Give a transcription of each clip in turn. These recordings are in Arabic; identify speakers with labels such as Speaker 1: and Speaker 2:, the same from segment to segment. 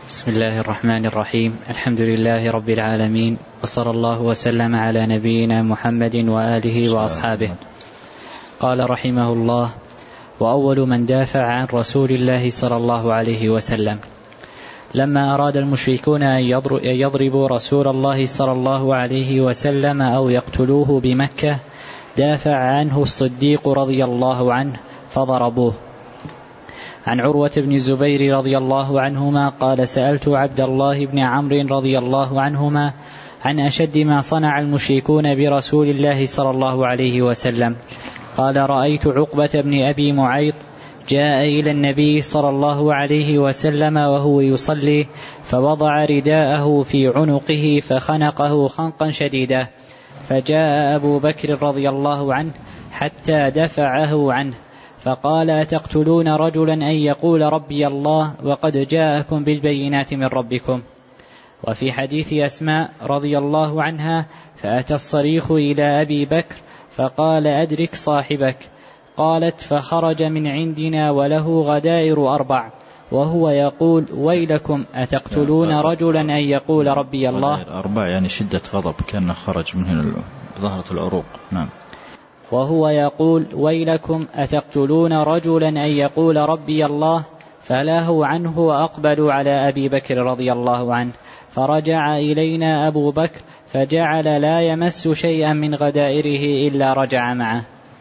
Speaker 1: بسم الله الرحمن الرحيم. الحمد لله رب العالمين، وصلى الله وسلم على نبينا محمد وآله وأصحابه. قال رحمه الله: وأول من دافع عن رسول الله صلى الله عليه وسلم لما أراد المشركون أن يضربوا رسول الله صلى الله عليه وسلم أو يقتلوه بمكة دافع عنه الصديق رضي الله عنه فضربوه. عن عروة بن الزبير رضي الله عنهما قال: سألت عبد الله بن عمرو رضي الله عنهما عن أشد ما صنع المشركون برسول الله صلى الله عليه وسلم. قال: رأيت عقبة بن أبي معيط جاء إلى النبي صلى الله عليه وسلم وهو يصلي، فوضع رداءه في عنقه فخنقه خنقا شديدا، فجاء أبو بكر رضي الله عنه حتى دفعه عنه، فقال: أتقتلون رجلا أن يقول ربي الله وقد جاءكم بالبينات من ربكم؟ وفي حديث أسماء رضي الله عنها: فأتى الصريخ إلى أبي بكر فقال: أدرك صاحبك. قالت: فخرج من عندنا وله غدائر 4 وهو يقول: ويلكم أتقتلون رجلا أن يقول ربي الله.
Speaker 2: 4 يعني شدة غضب، كان خرج منه ظهرة العروق. نعم.
Speaker 1: وهو يقول: ويلكم أتقتلون رجلا أن يقول ربي الله. فلاه عنه وأقبلوا على أبي بكر رضي الله عنه، فرجع إلينا أبو بكر فجعل لا يمس شيئا من غدائره إلا رجع معه.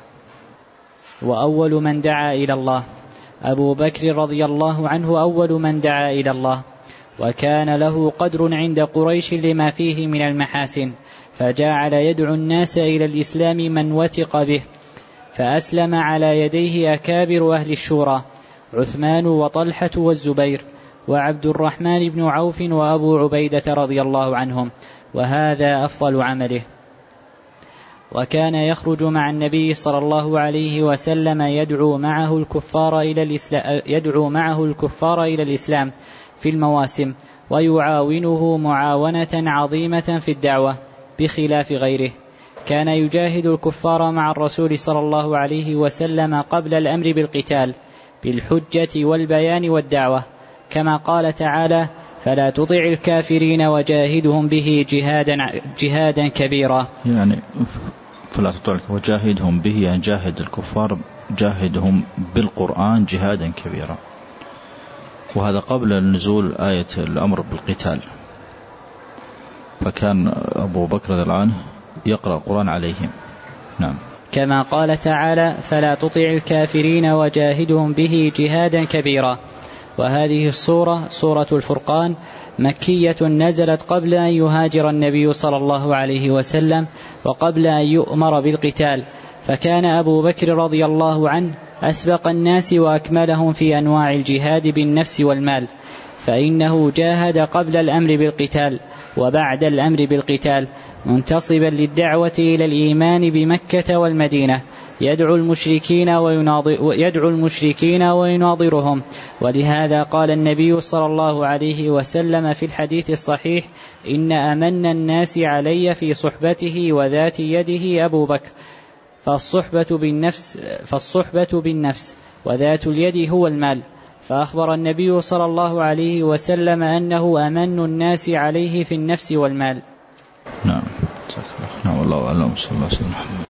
Speaker 1: وأول من دعا إلى الله أبو بكر رضي الله عنه أول من دعا إلى الله، وكان له قدر عند قريش لما فيه من المحاسن، فجعل يدعو الناس إلى الإسلام من وثق به، فأسلم على يديه أكابر أهل الشورى: عثمان وطلحة والزبير وعبد الرحمن بن عوف وأبو عبيدة رضي الله عنهم، وهذا أفضل عمله. وكان يخرج مع النبي صلى الله عليه وسلم يدعو معه الكفار إلى الإسلام في المواسم، ويعاونه معاونة عظيمة في الدعوة بخلاف غيره. كان يجاهد الكفار مع الرسول صلى الله عليه وسلم قبل الأمر بالقتال بالحجة والبيان والدعوة، كما قال تعالى: فلا تطع الكافرين وجاهدهم به جهادا كبيرا.
Speaker 2: يعني فلا تطع وجاهدهم به، يعني جاهد الكفار، جاهدهم بالقرآن جهادا كبيرا. وهذا قبل نزول آية الأمر بالقتال، فكان أبو بكر رضي الله عنه يقرأ القرآن عليهم. نعم.
Speaker 1: كما قال تعالى: فلا تطع الكافرين وجاهدهم به جهادا كبيرا. وهذه السورة سورة الفرقان مكية، نزلت قبل أن يهاجر النبي صلى الله عليه وسلم وقبل أن يؤمر بالقتال، فكان أبو بكر رضي الله عنه أسبق الناس وأكملهم في أنواع الجهاد بالنفس والمال، فإنه جاهد قبل الأمر بالقتال وبعد الأمر بالقتال، منتصبا للدعوة إلى الإيمان بمكة والمدينة، يدعو المشركين ويناظرهم. ولهذا قال النبي صلى الله عليه وسلم في الحديث الصحيح: إن أمن الناس علي في صحبته وذات يده أبو بكر، فالصحبة بالنفس وذات اليد هو المال. فأخبر النبي صلى الله عليه وسلم أنه أمن الناس عليه في النفس والمال.
Speaker 2: نعم. والله أعلم. صلى الله عليه وسلم.